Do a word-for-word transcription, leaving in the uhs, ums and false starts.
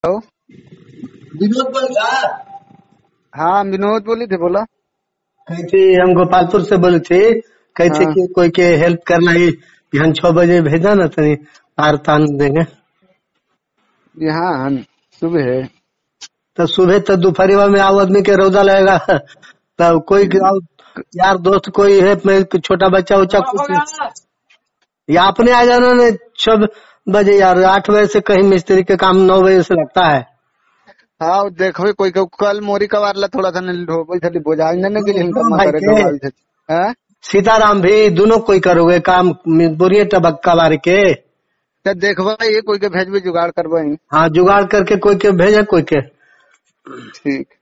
Hello. Vinod बोल रहा। हाँ विनोद बोली थे, बोला। कही थी हम गोपालपुर से बोले थे, कही थी हाँ कि कोई के हेल्प करना ही बिहान छह बजे भेजा ना तनी तार तान देंगे। यहाँ हन- सुबह है। तो सुबह तो दोपहर में आओ आदमी के रौदा लगेगा। तो कोई आओ, यार दोस्त कोई है, मैं छोटा बच्चा उच्चा कुछ या अपने आ जाना ना छह बजे, यार आठ बजे से कहीं मिस्त्री के काम नौ बजे से लगता है। हाँ देखो कोई को कल मोरी कवारला थोड़ा सा ढोबल थी बोझा ने के लिए दोनों कमा भाई करे के गवाल थे। हाँ सीताराम भी दोनों कोई करोगे काम, बोरिए टबक्का बार के। तो देखवा ये कोई के भेज भी जुगाड़ करवाई। हाँ जुगाड़ करके कोई के भेजे कोई के। ठीक।